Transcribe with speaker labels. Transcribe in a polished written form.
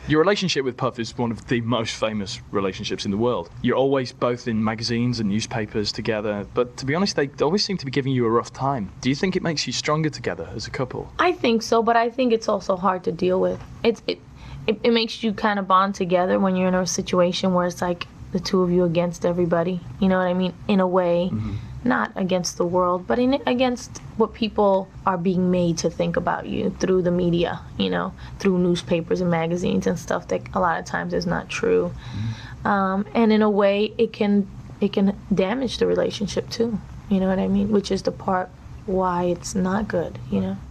Speaker 1: Your relationship with Puff is one of the most famous relationships in the world. You're always both in magazines and newspapers together, but to be honest, they always seem to be giving you a rough time. Do you think it makes you stronger together as a couple?
Speaker 2: I think so, but I think it's also hard to deal with. It makes you kind of bond together when you're in a situation where it's like the two of you against everybody. You know what I mean? In a way. Mm-hmm. Not against the world, but against what people are being made to think about you through the media, you know, through newspapers and magazines and stuff that a lot of times is not true. Mm-hmm. And in a way, it can damage the relationship too, you know what I mean? Which is the part why it's not good, you know?